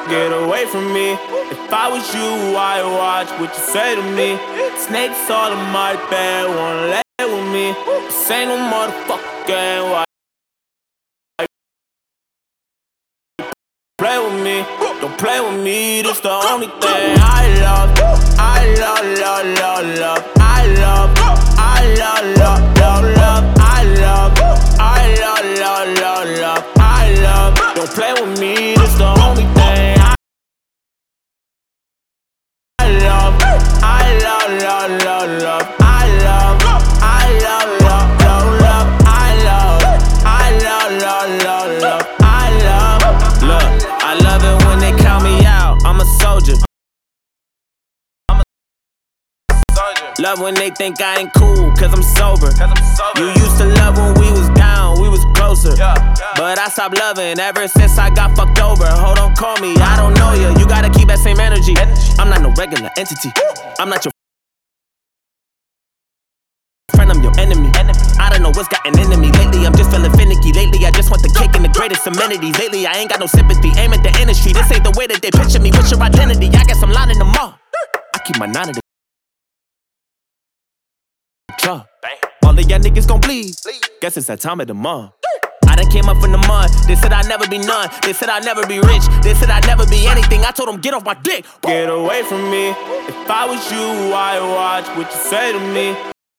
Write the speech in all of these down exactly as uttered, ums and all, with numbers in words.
Get away from me. If I was you, I'd watch what you say to me. Snakes all in my bed, wanna lay with me. This ain't no motherfucking why. Play with me, don't play with me. This the only thing I love. I love, love, love, love. I love, I love, love, love, love. I love, I love, love, love, love. I love, don't play with me. This the only thing I love. I love, love, love, love. I love, I love, love, love, love. I love, I love, love, love, love. I love, look. I love it when they count me out. I'm a soldier. I'm a soldier. Love when they think I ain't cool, cause I'm sober. Cause I'm sober. You used to love when we was down, we was closer. Yeah, yeah. But I stopped loving ever since I got fucked over. Hold on, call me, I don't know you. You gotta keep that same energy. I'm not no regular entity. I'm not your friend, I'm your enemy. I don't know what's gotten into me. Lately I'm just feeling finicky. Lately I just want the cake and the greatest amenities. Lately I ain't got no sympathy. Aim at the industry. This ain't the way that they picture me. What's your identity? I guess I'm lining them all. I keep my nine at the jaw. All of y'all niggas gon' bleed. Guess it's that time of the month. I done came up from the mud. They said I'd never be none. They said I'd never be rich. They said I'd never be anything. I told them get off my dick. Get away from me. If I was you, I'd watch what you say to me.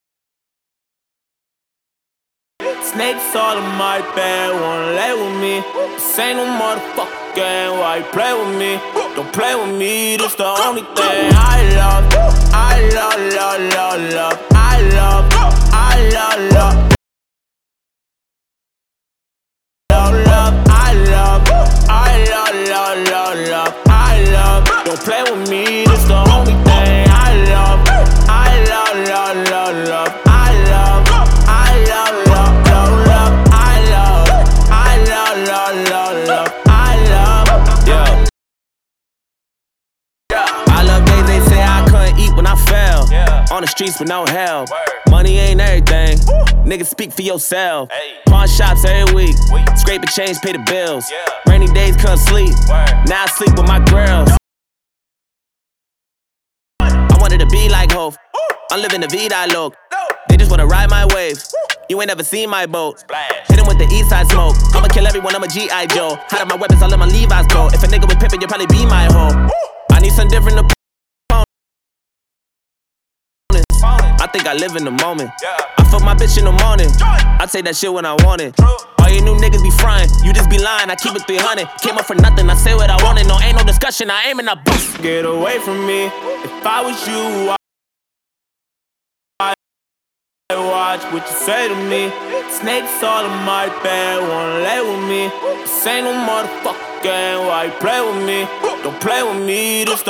Snakes all in my bed, wanna lay with me. This ain't no motherfucking why you play with me. Don't play with me, this the only thing I love. I love, love, love, love. I love, I love, love. Love, love, I love, I love, love, love, love. I love, don't play with me, this the only thing I love. I love, love, love, love. I love, I love, love. Love, love, love, I love, yeah. I love days they say I couldn't eat when I fell. Yeah. On the streets with no help. Word. Money ain't everything. Woo. Niggas speak for yourself. Hey. Pawn shops every week. week. Scrape a change, pay the bills. Yeah. Rainy days couldn't sleep. Word. Now I sleep with my girls. I wanted to be like Hov. I'm living the vida loc. They just wanna ride my wave. You ain't never seen my boat. Splash. Hit him with the east side smoke. I'ma kill everyone, I'm a G I Joe. Hide out my weapons, I let my Levi's go. If a nigga was pimpin', you'll probably be my hoe. I need some different opponents. I think I live in the moment. I fuck my bitch in the morning. I take that shit when I want it. All you new niggas be frying, you just be lying. I keep it three hundred. Came up for nothing, I say what I wanted. No, ain't no discussion, I aim and I boost. Get away from me. If I was you, I watch what you say to me. Snakes all in my bed, wanna lay with me. This ain't no motherfucking why you play with me. Don't play with me, this